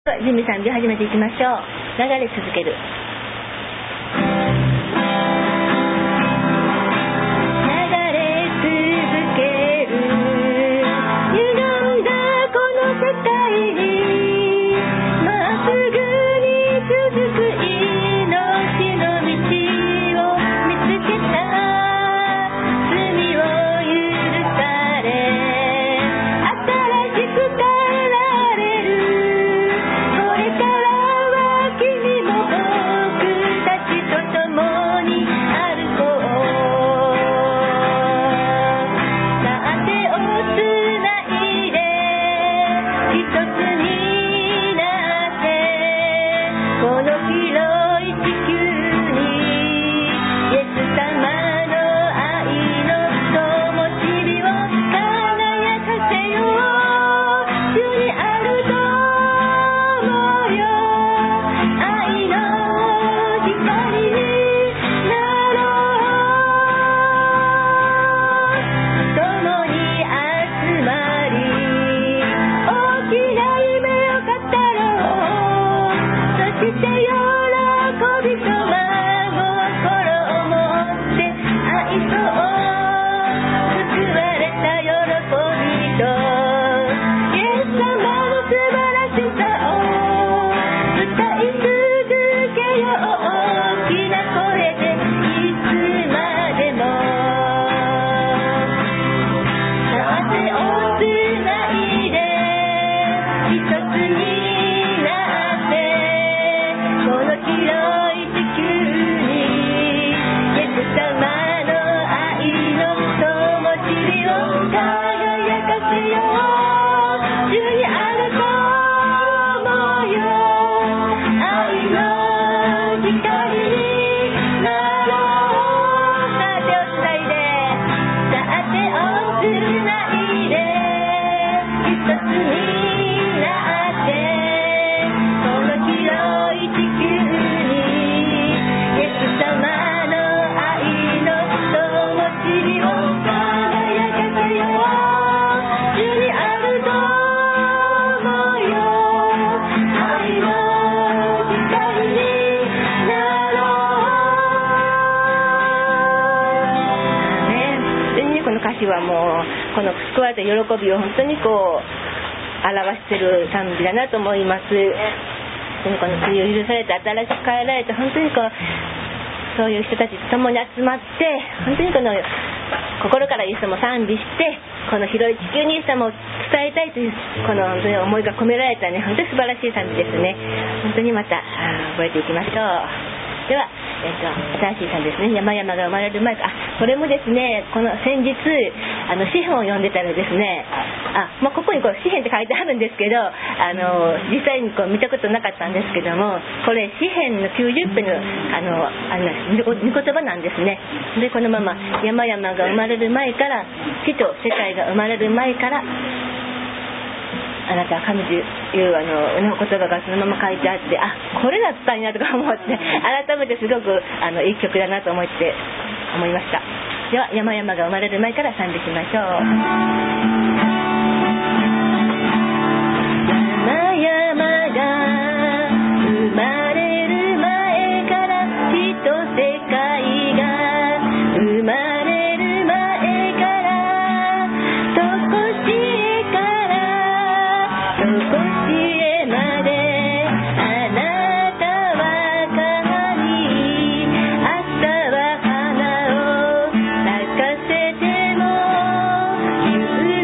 準備3秒始めていきましょう。流れ続ける。はもうこの救われた喜びを本当にこう表している賛美だなと思います。本当にこの罪を許されて新しく変えられて、本当にこうそういう人たちと共に集まって、本当にこの心からイエス様を賛美して、この広い地球にイエス様を伝えたいというこの本当に思いが込められたね、本当に素晴らしい賛美ですね。本当にまた覚えていきましょう。では新しいさんですね、山々が生まれる前か、これもですね、この先日詩篇を読んでたらですね、ここにこう詩篇って書いてあるんですけど、実際にこう見たことなかったんですけども、これ詩篇の90編の御言葉なんですね。でこのまま山々が生まれる前から、地と世界が生まれる前からあなたは神という言葉がそのまま書いてあって、これだったんやとか思って、改めてすごくいい曲だなと思いました。では山々が生まれる前から賛美しましょう。 花を咲かせても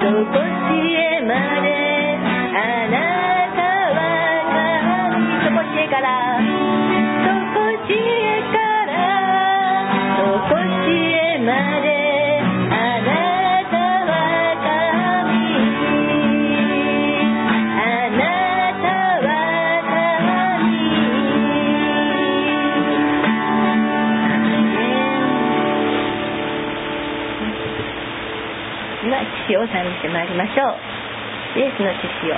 父を賛美してまいりましょう。イエスの父よ。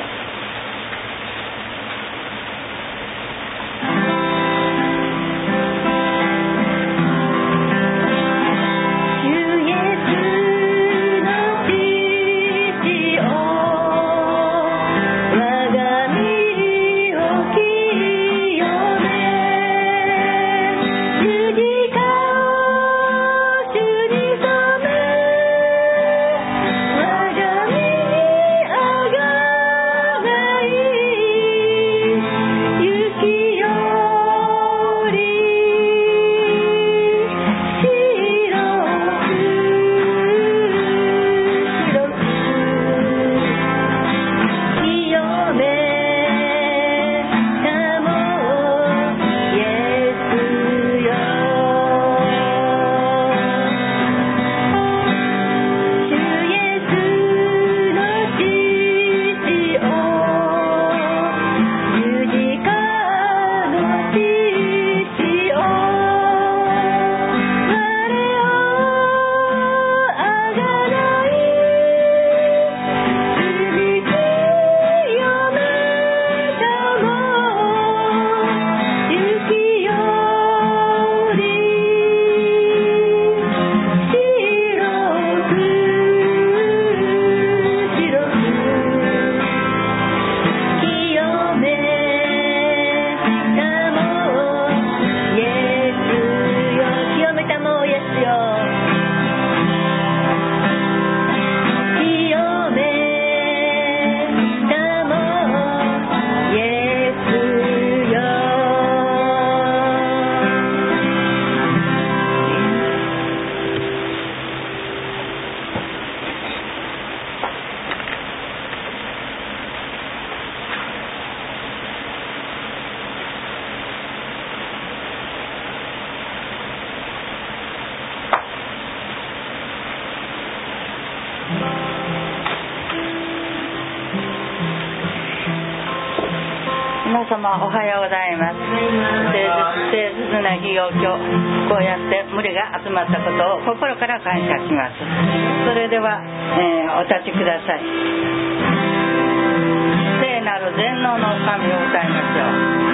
皆様おはようございます。聖鈴な日を今日こうやって群れが集まったことを心から感謝します。それでは、お立ちください。聖なる全能の神を歌いましょう。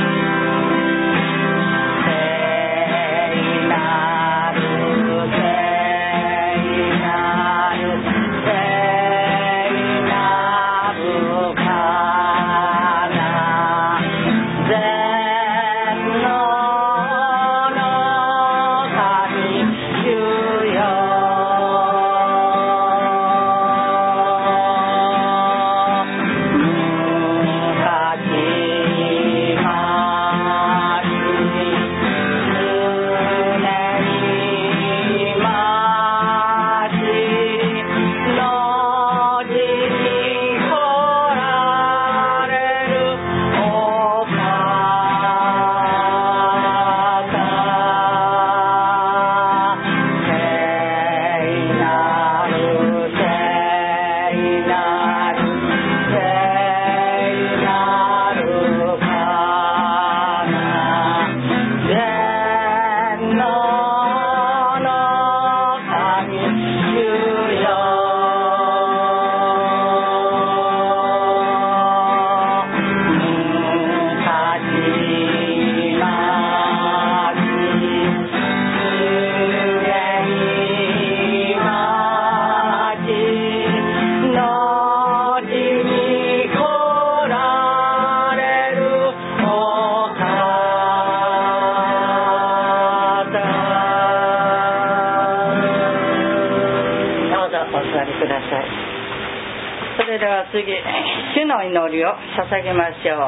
次、主の祈りを捧げましょう。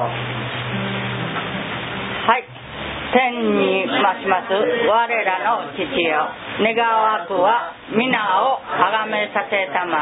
はい、天にまします我らの父よ、願わくは皆をあがめさせたまえ、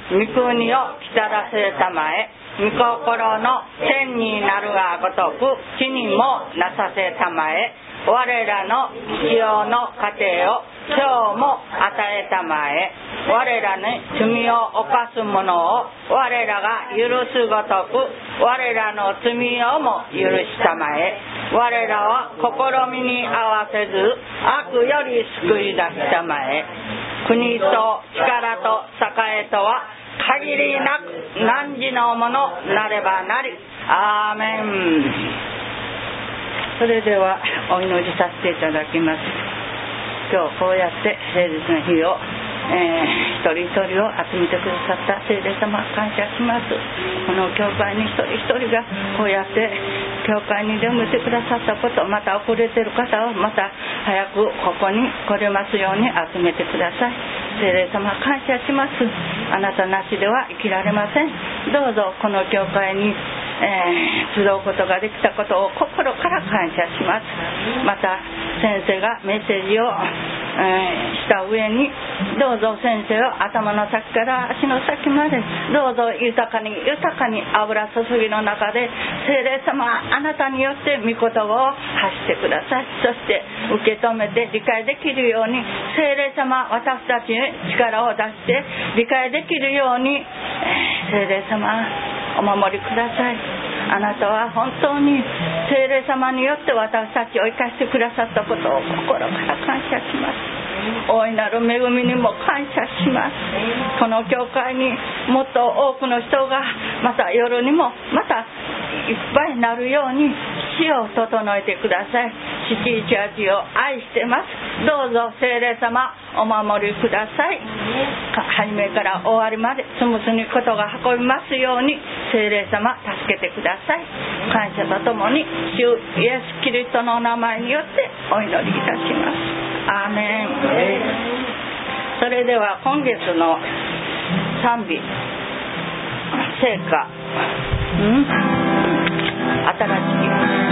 御国を来たらせたまえ、御心の天になるがごとく地にもなさせたまえ、我らの必要の糧を今日も与えたまえ、我らに罪を犯す者を我らが許すごとく我らの罪をも許したまえ、我らは試みに合わせず悪より救い出したまえ、国と力と栄とは限りなく汝のものなればなり。アーメン。それではお祈りさせていただきます。今日こうやって平日の日を、一人一人を集めてくださった聖霊様、感謝します。この教会に一人一人がこうやって教会に出向いてくださったこと、また遅れている方をまた早くここに来れますように集めてください。聖霊様、感謝します。あなたなしでは生きられません。どうぞこの教会に集うことができたことを心から感謝します。また先生がメッセージを、した上にどうぞ先生を頭の先から足の先までどうぞ豊かに油注ぎの中で聖霊様、あなたによって御言葉を発してください。そして受け止めて理解できるように聖霊様、私たちに力を出して理解できるように、聖霊様お守りください。あなたは本当に聖霊様によって私たちを生かしてくださったことを心から感謝します。大いなる恵みにも感謝します。この教会にもっと多くの人がまた夜にもまたいっぱいになるように死を整えてください。718を愛してます。どうぞ聖霊様お守りください。初めから終わりまでスムーズにことが運びますように聖霊様助けてください。感謝とともに主イエスキリストの名前によってお祈りいたします。アーメン。それでは今月の賛美聖歌、新しい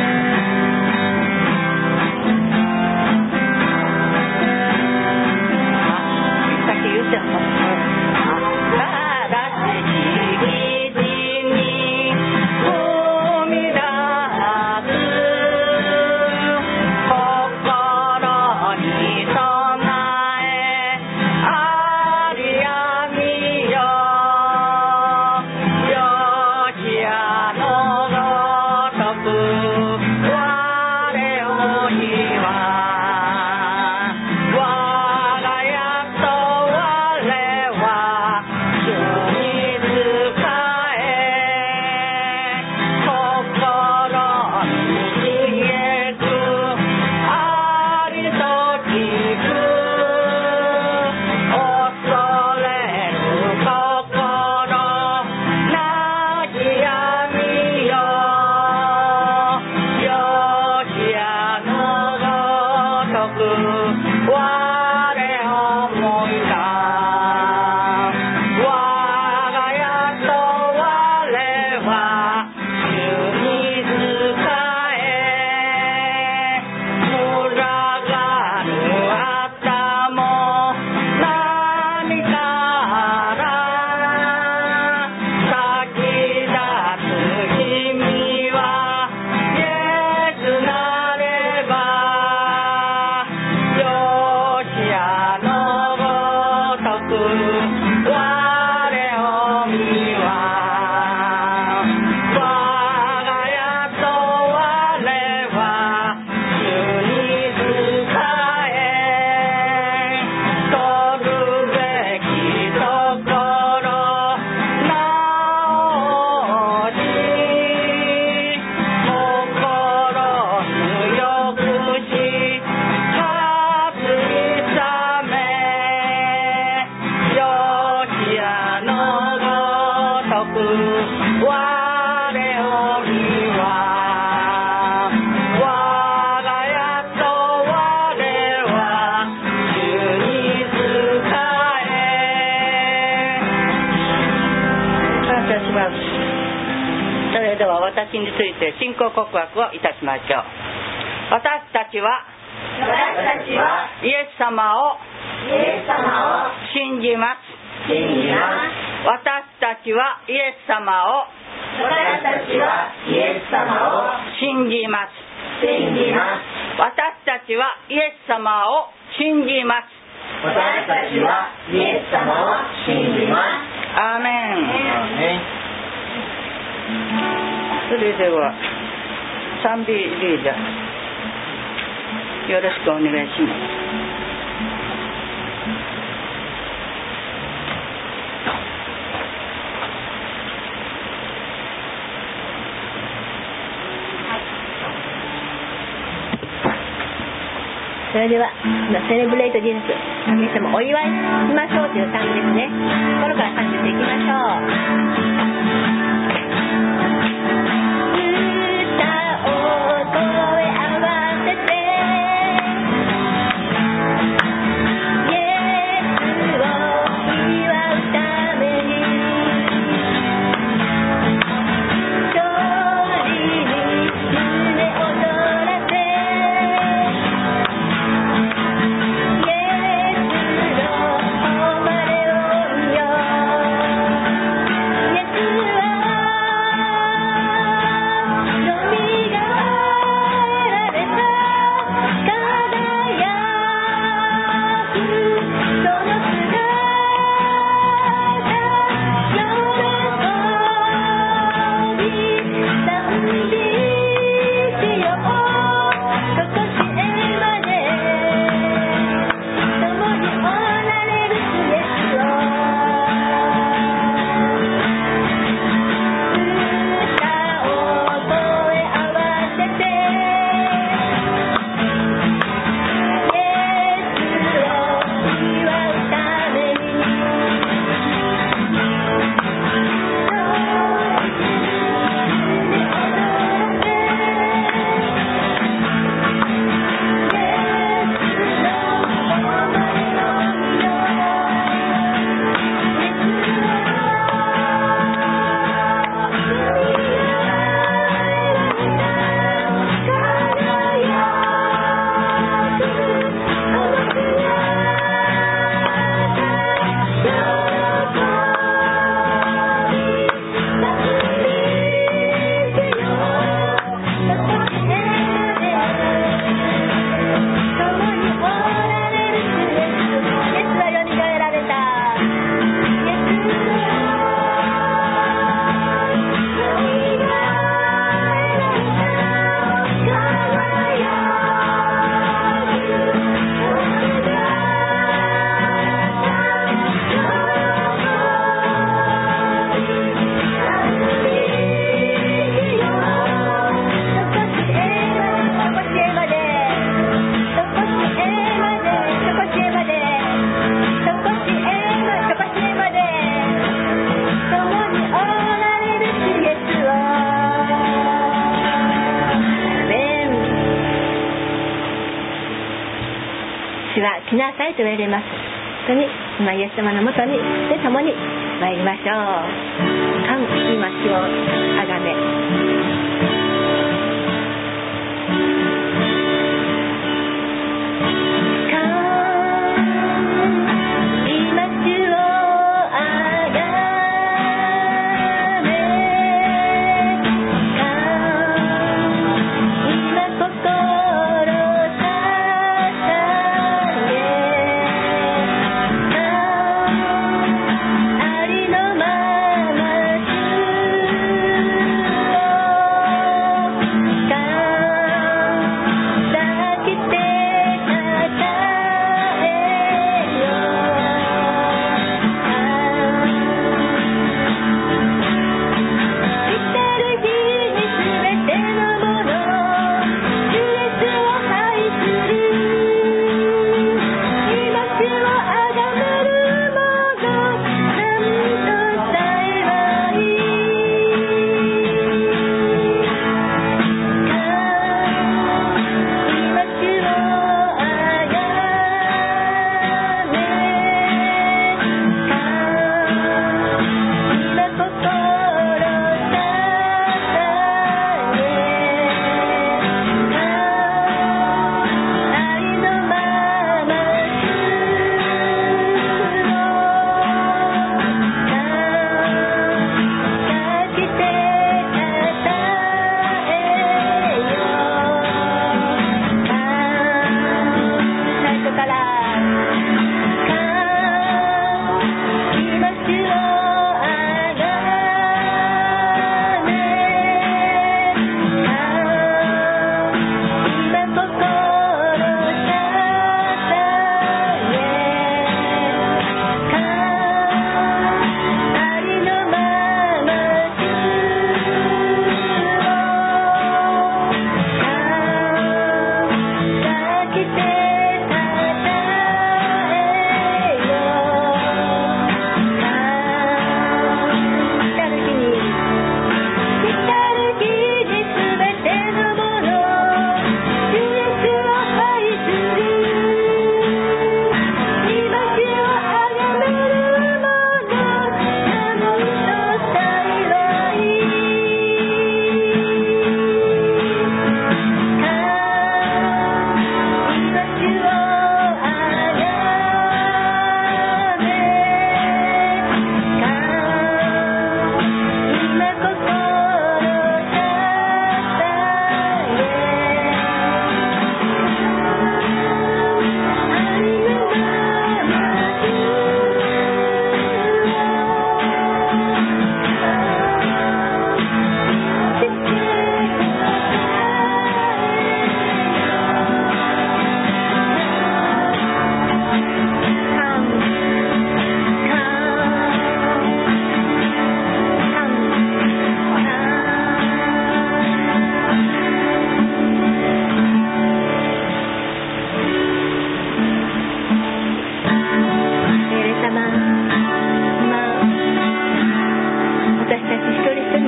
私について信仰告白をいたしましょう。私たちはイエス様を信じます。 私たちはイエス様を信じます。私たちはイエス様を信じます。アーメン。それでは賛美リーダーよろしくお願いします。 それではセレブレイトジーザス、イエス様お祝いしましょうという賛美ですね。心から感じていきましょう。来なさいと言われます。本当に今イエス様のもとにで共に参りましょう。神今主をあがめ。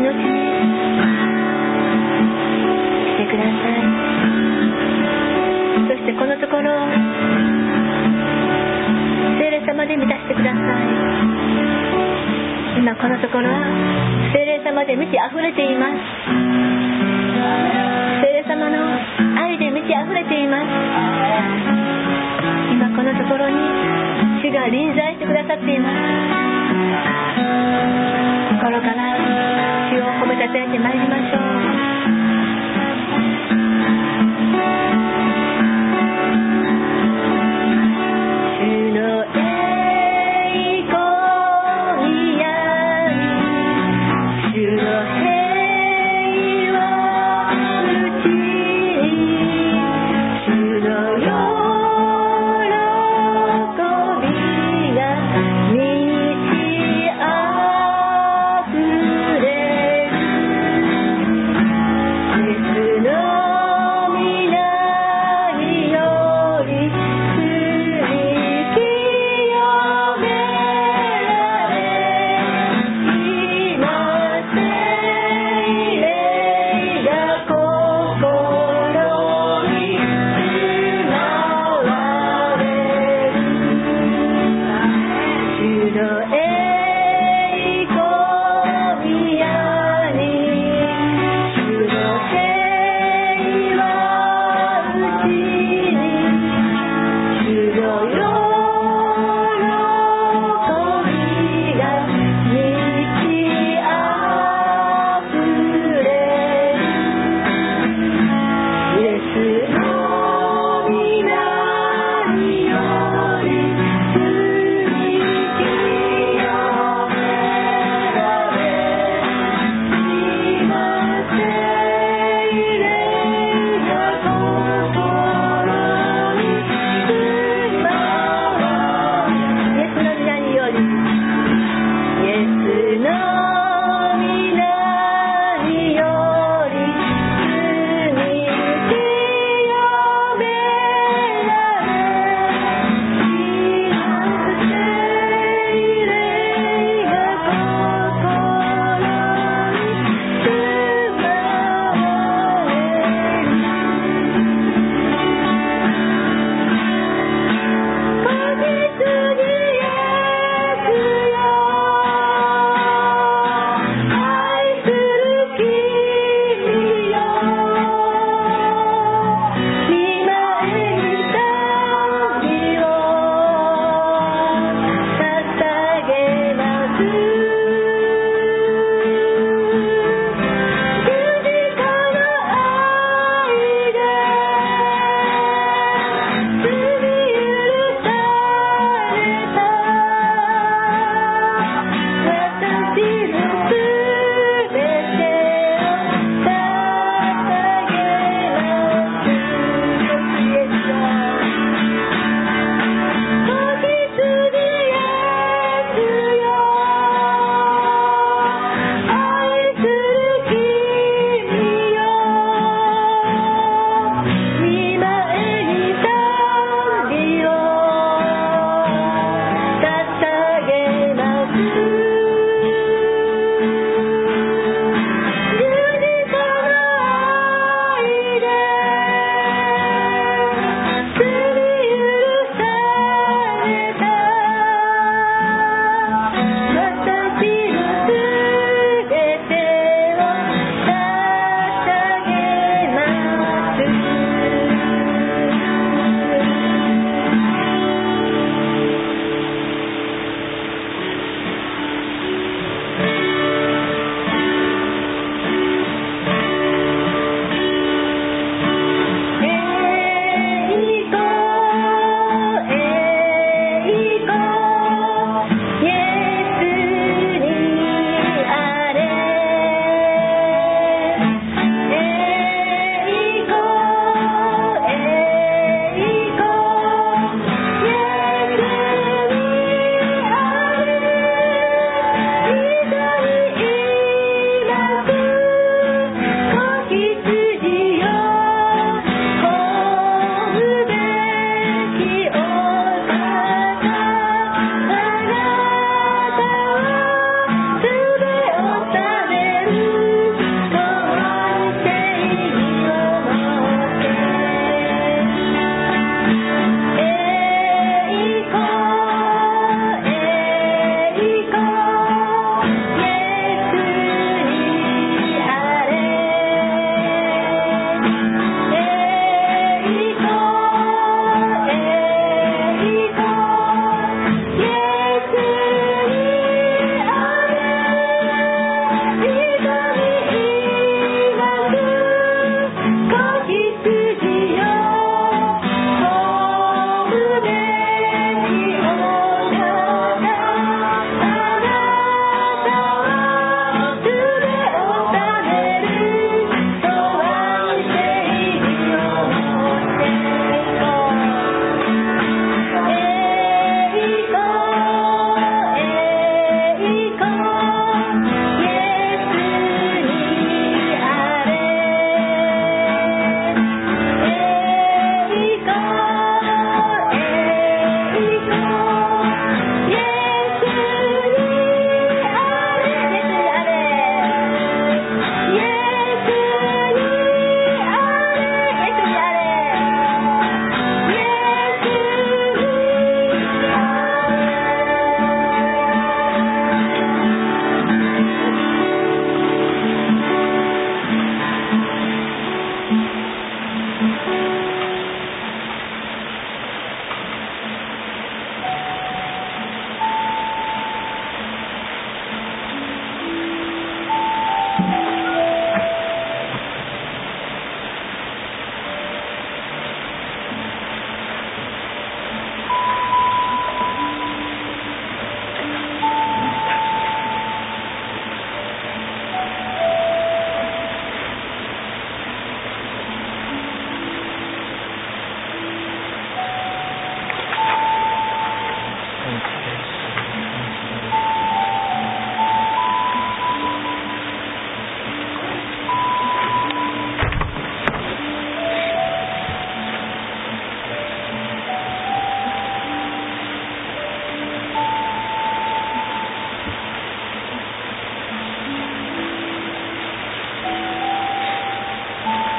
のうちに来てください。そしてこのところを聖霊様で満たしてください。今このところは聖霊様で満ち溢れています。聖霊様の愛で満ち溢れています。今このところに主が臨在してくださっています。心から主を褒めたたえてまいりましょう。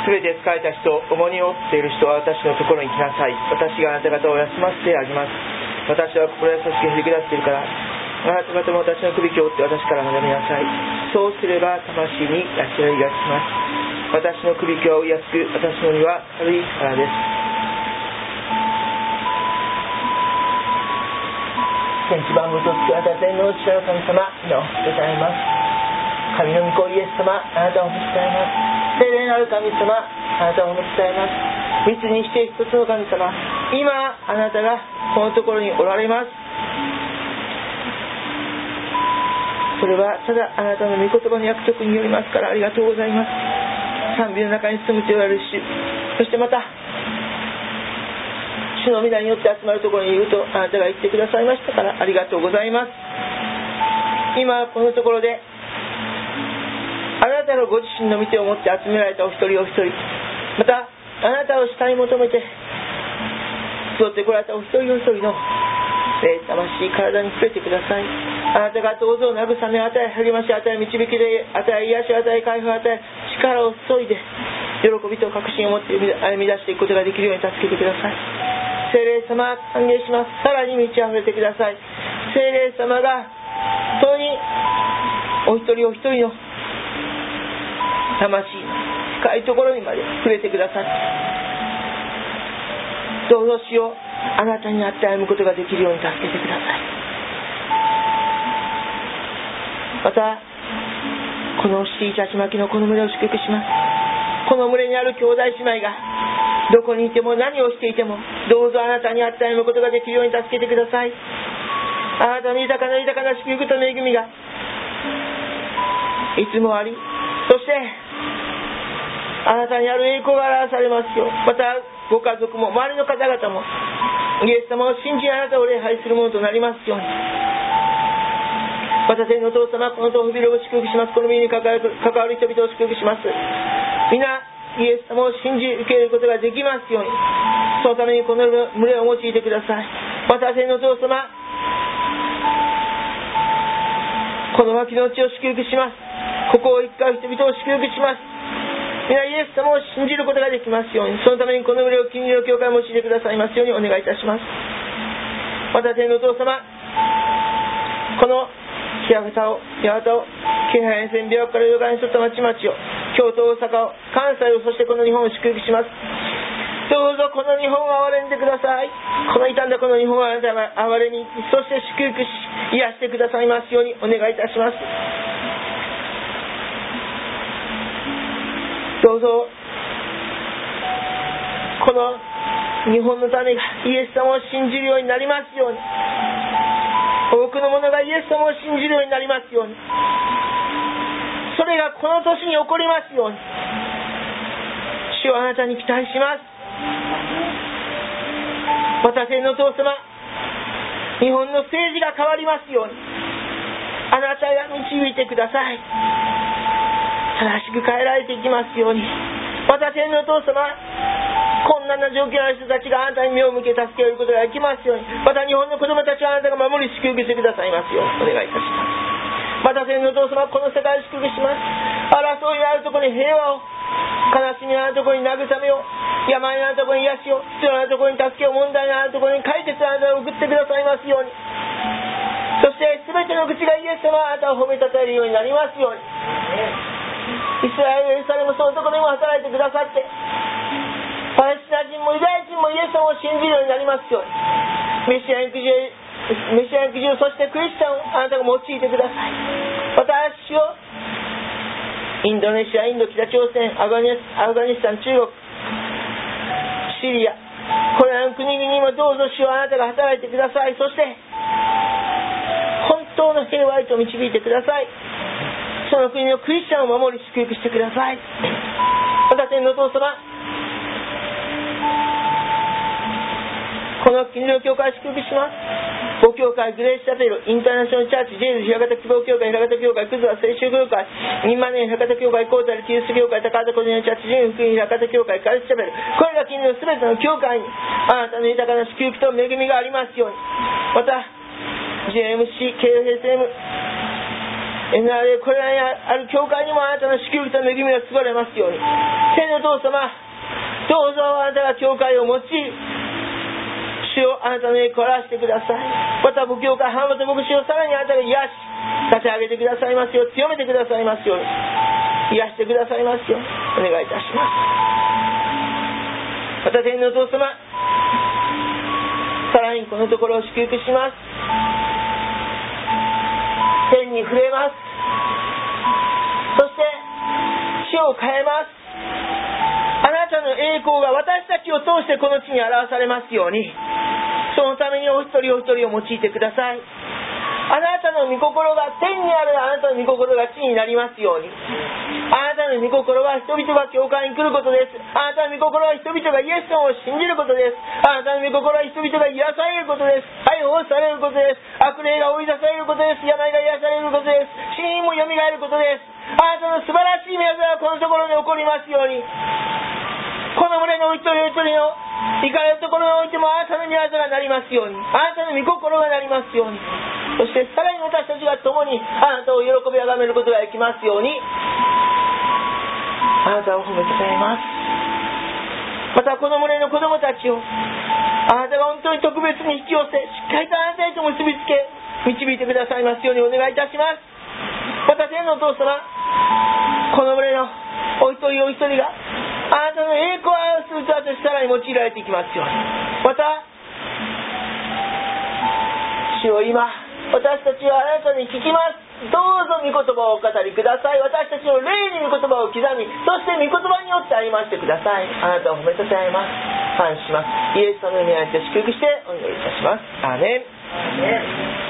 すべて疲れた人、重荷を負っている人は私のところに来なさい。私があなた方を休ませてあげます。私は心優しくへりくだっているから、あなた方も私の首を折って私から学びなさい。そうすれば魂に安らぎがきます。私の首は追いやすく、私の荷は軽いからです。天地万物を作られた天の父なる神様、皆を褒めたたえます。神の御子イエス様、あなたを褒めたたえます。聖霊なる神様、あなたを褒めたたえます。密にして一つの神様、今あなたがこのところにおられます。それはただあなたの御言葉の約束によりますから、ありがとうございます。賛美の中に住むと言われる主、そしてまた主の皆によって集まるところにいるとあなたが言ってくださいましたから、ありがとうございます。今このところであなたのご自身の御手を持って集められたお一人お一人、またあなたを慕い求めて集ってこられたお一人お一人の霊魂体に触れてください。あなたがどうぞ慰めを与え、励まし与え、導きで与え、癒しを与え、解放を与え、力を注いで喜びと確信を持って歩み出していくことができるように助けてください。聖霊様、歓迎します。さらに満ち溢れてください。聖霊様が本当にお一人お一人の魂の深いところにまで触れてください。どうぞ主よ、あなたにあって歩むことができるように助けてください。またこのシーチャチマキのこの群れを祝福します。この群れにある兄弟姉妹がどこにいても何をしていても、どうぞあなたにあって歩むことができるように助けてください。あなたの豊かな豊かな祝福と恵みがいつもあり、そしてあなたにある栄光が表されますよう、またご家族も周りの方々もイエス様を信じあなたを礼拝するものとなりますように。また天のお父様、この豆腐ビルを祝福します。この身に関わる人々を祝福します。皆イエス様を信じ受けることができますように、そのためにこの群れを用いてください。また天のお父様、この脇の地を祝福します。ここを行き交う人々を祝福します。皆イエス様を信じることができますように、そのためにこの群れを近隣の教会を用いてくださいますようにお願いいたします。また天のお父様、この八幡を京阪沿線、琵琶湖から両側に沿った町々を、京都、大阪を、関西を、そしてこの日本を祝福します。どうぞこの日本を憐れんでください。この傷んだこの日本をあなたが憐れみ、そして祝福し癒してくださいますようにお願いいたします。どうぞこの日本の種がイエス様を信じるようになりますように、多くの者がイエス様を信じるようになりますように、それがこの年に起こりますように、主はあなたに期待します。また天のお父様、日本の政治が変わりますようにあなたが導いてください。正しく変えられていきますように。また天のお父様、困難な状況の人たちがあなたに目を向け助けることができますように、また日本の子供たちをあなたが守り祝福してくださいますようにお願いいたします。また天のお父様、この世界を祝福します。争いのあるところに平和を、悲しみのあるところに慰めを、病のあるところに癒しを、必要なところに助けを、問題のあるところに解決をあなたを送ってくださいますように。そして全ての口がイエス様はあなたを褒めたたえるようになりますように。イスラエル、エルサレム、そのところにも働いてくださって、パレスチナ人もユダヤ人もイエス様を信じるようになりますように。メシア肉汁、そしてクリスチャンをあなたが用いてください。私をインドネシア、インド、北朝鮮、アフガニスタン、中国、シリア、これらの国々にもどうぞ主をあなたが働いてください。そして本当の平和へと導いてください。その国のクリスチャンを守り祝福してください。また天のお父様、この国の教会を祝福します。母教会、グレースチャペル、インターナショナルチャーチ、ジェイズ、平方希望教会、平方教会、クズワ聖集教会、ミンマネー、平方教会、コータル、キリスト教会、高畑個人のチャーチ、ジン、福音、平方教会、カレスチャペル、これが国のすべての教会にあなたの豊かな祝福と恵みがありますように。また JMC、KFSM、 これらにある教会にもあなたの祝福と恵みが注がれますように。天の父様、どうぞあなたが教会を持ち、主をあなたの栄光を表してください。また母教会浜本牧師をさらにあなたが癒し立て上げてくださいますよう、強めてくださいますように、癒してくださいますようにお願いいたします。また天の父様、さらにこのところを祝福します。天に触れます。そして地を変えます。あなたの栄光が私たちを通してこの地に表されますように、そのためにお一人お一人を用いてください。あなたの御心が、天にあるあなたの御心が地になりますように。あなたの御心は人々が教会に来ることです。あなたの御心は人々がイエス様を信じることです。あなたの御心は人々が癒されることです。解放されることです。悪霊が追い出されることです。病が癒されることです。死人もよみがえることです。あなたの素晴らしい御業がこのところに起こりますように。この群れのお一人お一人の行かれるところにおいてもあなたの御業がなりますように。あなたの御心がなりますように。そしてさらに私たちが共にあなたを喜びあがめることができますように、あなたを褒めたたえます。またこの群れの子供たちをあなたが本当に特別に引き寄せ、しっかりとあなたへと結びつけ導いてくださいますようにお願いいたします。また天のお父様、この群れのお一人お一人があなたの栄光を表す歌としてさらに用いられていきますように。また主を今私たちはあなたに聞きます。どうぞ御言葉をお語りください。私たちの霊に御言葉を刻み、そして御言葉によって歩ましてください。あなたを褒めたたえます。感謝します。イエス様の御名によって祝福してお祈りいたします。アーメン。